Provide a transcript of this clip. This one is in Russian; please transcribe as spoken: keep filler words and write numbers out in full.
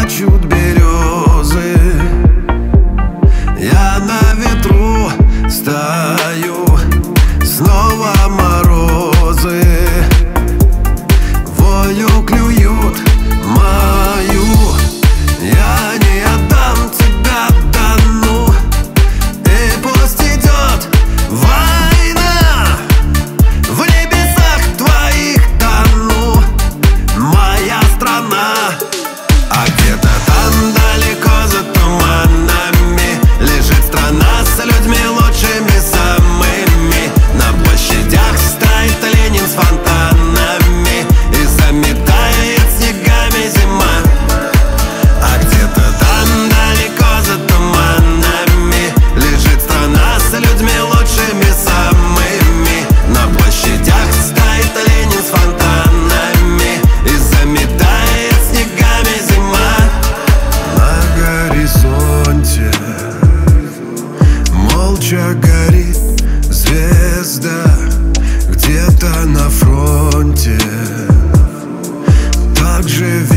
плачут березы. Я на ветру стою, снова морозы. Волю клюют мою, я не отдам тебя до дну. И пусть идет война, в небесах твоих тону, моя страна. А где-то там далеко за туманами лежит страна с людьми лучшими самыми. На площадях стоит Ленин с фонтанами и заметает снегами зима. А где-то там далеко за туманами лежит страна с людьми лучшими самыми. На площадях стоит Ленин с фонтанами и заметает снегами зима. На горизонте молча горит звезда, где-то на фронте так же